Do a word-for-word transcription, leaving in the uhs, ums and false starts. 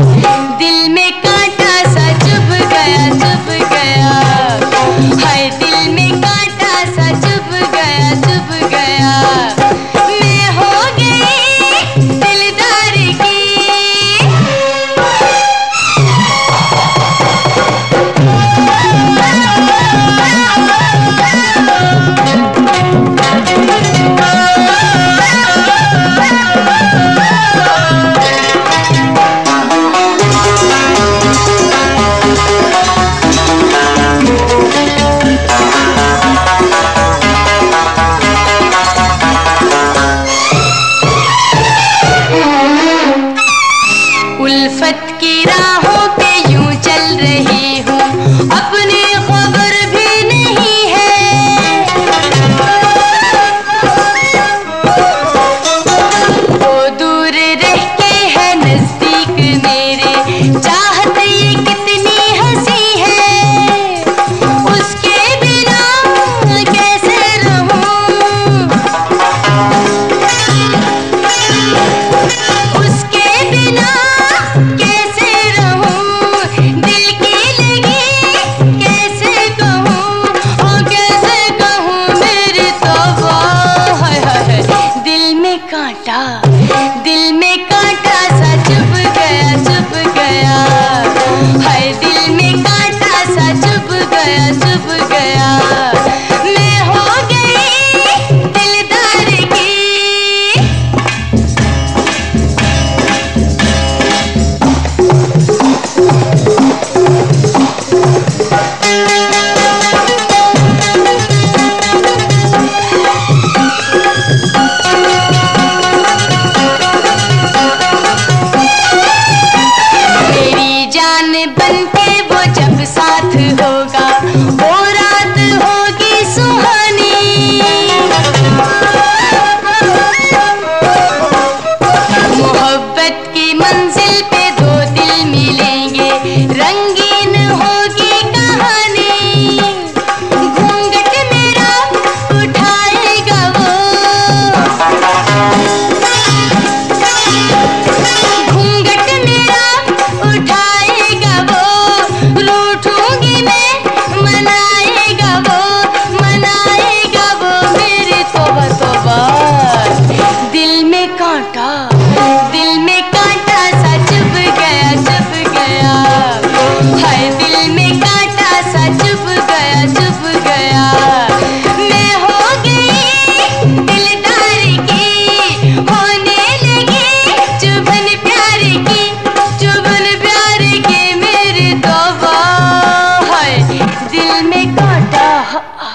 दिल में कांटा सा चुभ गया चुभ गया, हाय दिल में कांटा सा चुभ गया चुभ गया, मैं हो गई दिलदार की। उल्फत की राहों पे यूं चल रही हूँ, अपनी खबर भी नहीं है। वो दूर रह के है नजदीक मेरे, चाहत ये कितनी हंसी है, उसके बिना कैसे रहूं, उसके बिना कैसे रहूं, दिल की लगी कैसे कहूं, ओ कैसे कहूं मेरी तौबा, हाय हाय दिल में कांटा, दिल में कांटा सा चुभ गया चुभ गया, हाय दिल में कांटा सा चुभ गया चुभ गया, मैं हो गई दिलदार की। मेरी जान बनके वो जब साथ होगा, वो रात होगी सुहानी, मोहब्बत की मंजिल पे दो दिल मिलेंगे, रंगीन होगी कहानी, घूंघट मेरा उठाएगा वो, घूंघट मेरा उठाएगा वो, रूठूंगी मैं मनाएगा वो, मनाएगा वो मेरी तौबा तौबा, दिल में कांटा, दिल में कांटा सा चुभ गया चुभ गया, हाय दिल में कांटा सा चुभ गया चुभ गया, मैं हो गई दिलदार की, होने लगी चुभन प्यार की, चुभन प्यार की मेरी तौबा, हाय दिल में कांटा।